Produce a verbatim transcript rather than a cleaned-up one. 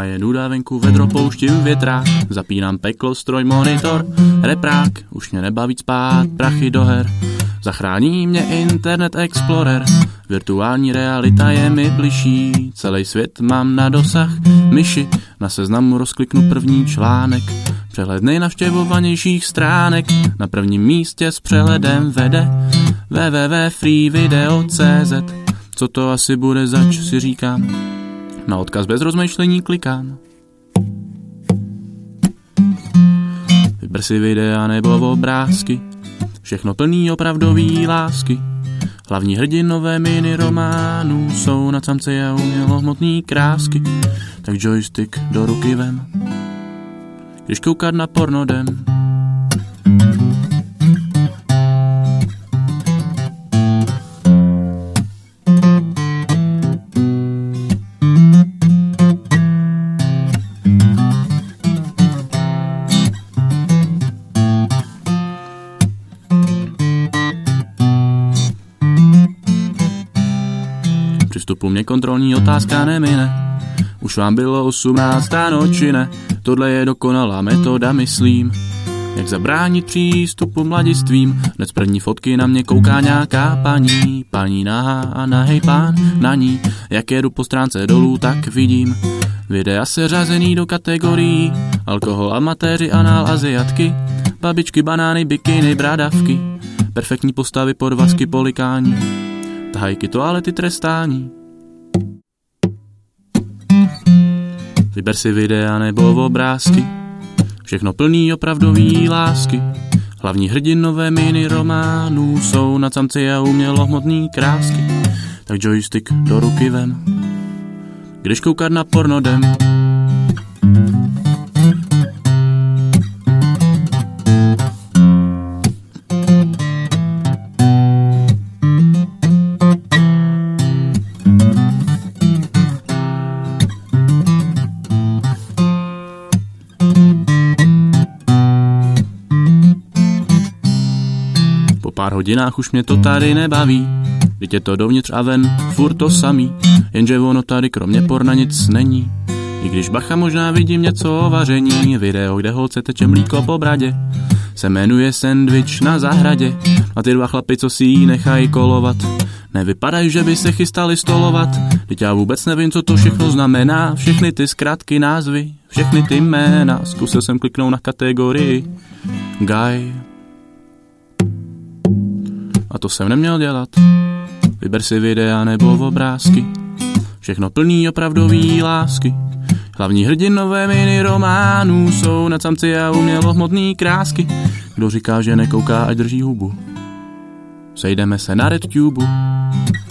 Zima je nuda, venku vedro, pouštím větrák, zapínám peklo, stroj, monitor, reprák, už mě nebaví spát, prachy do her. Zachrání mě Internet Explorer, virtuální realita je mi bližší, celý svět mám na dosah myši, na seznamu rozkliknu první článek, přehled nejnavštěvovanějších stránek, na prvním místě s přehledem vede w w w tečka free video tečka c z. Co to asi bude zač, si říkám, na odkaz bez rozmýšlení klikám. Vyber si videa nebo obrázky, všechno plný opravdový lásky. Hlavní hrdinové mini románů jsou na samce a umělohmotný krásky. Tak joystick do ruky vem, když koukat na porno jdem. Přistupu mě kontrolní otázka nemine. Už vám bylo osmnáct, ano či ne? Tohle je dokonalá metoda, myslím. Jak zabránit přístupu mladistvím? Hned z první fotky na mě kouká nějaká paní. Paní nahá a nahej pán na ní. Jak jedu po stránce dolů, tak vidím videa seřazený do kategorií. Alkohol, amatéři, anál, aziatky, babičky, banány, bikiny, bradavky, perfektní postavy, podvazky, polikání, tahajky, toalety, trestání. Vyber si videa nebo obrázky, všechno plný opravdový lásky. Hlavní hrdinové mini románů jsou na samci a umělohmotný krásky. Tak joystick do ruky vem, když koukat na porno jdem. Po pár hodinách už mě to tady nebaví, vždyť je to dovnitř a ven, furt to samý, jenže ono tady kromě porna nic není. I když bacha, možná vidím něco o vaření, video, kde holce teče mlíko po bradě, se jmenuje Sandwich na zahradě, a ty dva chlapi, co si jí nechají kolovat, nevypadají, že by se chystali stolovat. Teď já vůbec nevím, co to všechno znamená, všechny ty zkratky, názvy, všechny ty jména. Zkusil jsem kliknout na kategorii Guy, a to jsem neměl dělat. Vyber si videa nebo obrázky, všechno plný opravdový lásky. Hlavní hrdinové mini románů jsou na samci a umělohmotný krásky. Kdo říká, že nekouká, ať drží hubu. Sejdeme se na RedTube.